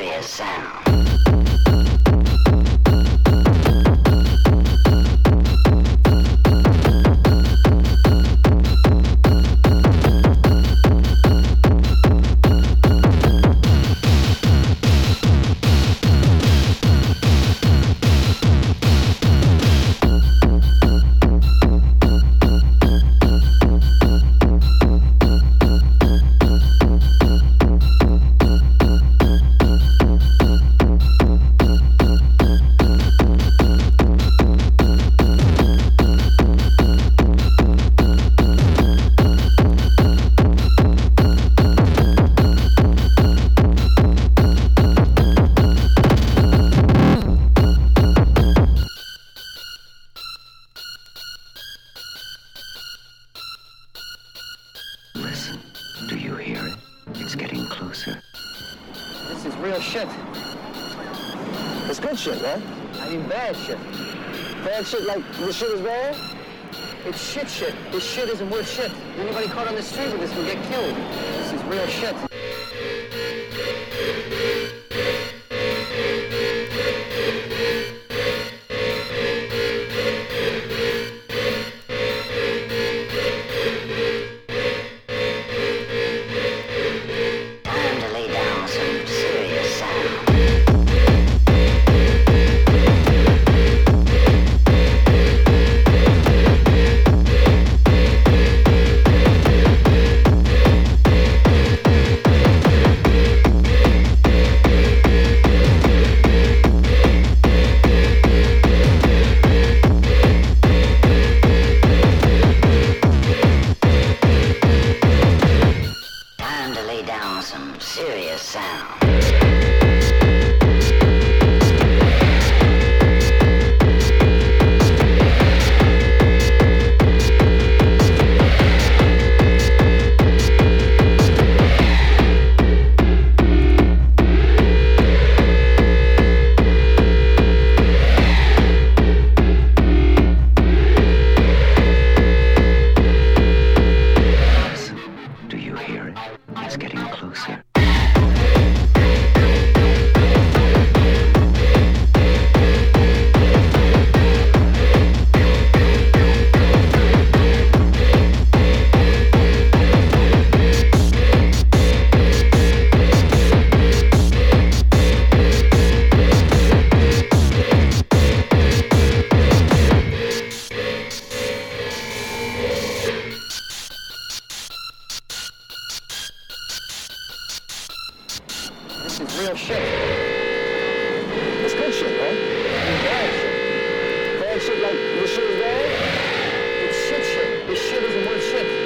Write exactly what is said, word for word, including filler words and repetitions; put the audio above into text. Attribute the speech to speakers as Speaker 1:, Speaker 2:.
Speaker 1: serious sound.
Speaker 2: Listen, do you hear it? It's getting closer.
Speaker 3: This is real shit.
Speaker 4: It's good shit, right?
Speaker 3: I mean bad shit.
Speaker 4: Bad shit like the shit is bad?
Speaker 3: It's shit shit. This shit isn't worth shit. Anybody caught on the street with this will get killed. This is real shit.
Speaker 1: Time to lay down some serious sound. Time to lay down some serious sound.
Speaker 2: Listen, do you hear it? It's getting closer.
Speaker 3: This is real shit.
Speaker 4: It's good shit, right?
Speaker 3: I mean bad shit.
Speaker 4: Bad shit like the shit is bad?
Speaker 3: It's shit shit. This shit isn't worth shit.